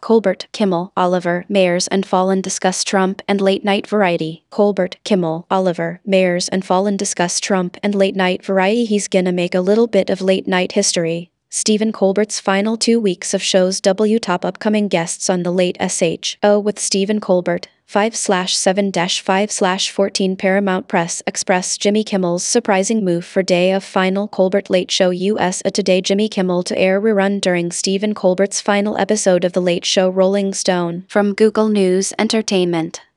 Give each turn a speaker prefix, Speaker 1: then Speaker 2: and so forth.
Speaker 1: Colbert, Kimmel, Oliver, Mayers and Fallon discuss Trump and late night variety. Colbert, Kimmel, Oliver, Mayers and Fallon discuss Trump and late night variety. He's gonna make a little bit of late night history. Stephen Colbert's final 2 weeks of shows. Top upcoming guests on the late SHO with Stephen Colbert. 5/7-5/14 Paramount Press Express. Jimmy Kimmel's surprising move for day of final Colbert Late Show USA Today. Jimmy Kimmel to air rerun during Stephen Colbert's final episode of The Late Show. Rolling Stone. From Google News Entertainment.